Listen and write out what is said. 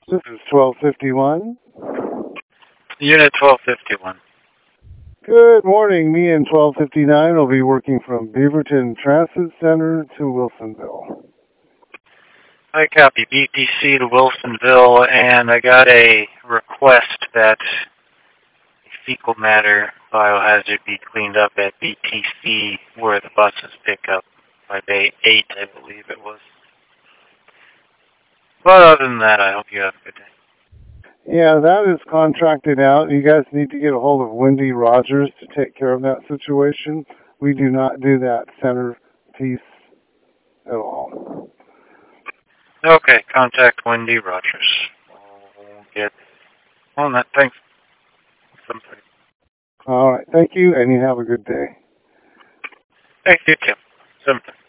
This is 1251. Unit 1251. Good morning. Me and 1259 will be working from Beaverton Transit Center to Wilsonville. I copy BTC to Wilsonville, and I got a request that fecal matter biohazard be cleaned up at BTC where the buses pick up by Bay 8, I believe it was. But other than that, I hope you have a good day. Yeah, that is contracted out. You guys need to get a hold of Wendy Rogers to take care of that situation. We do not do that centerpiece at all. Okay, contact Wendy Rogers. We'll get on that. Thanks. Somebody. All right. Thank you, and you have a good day. Thank you, Tim. Something.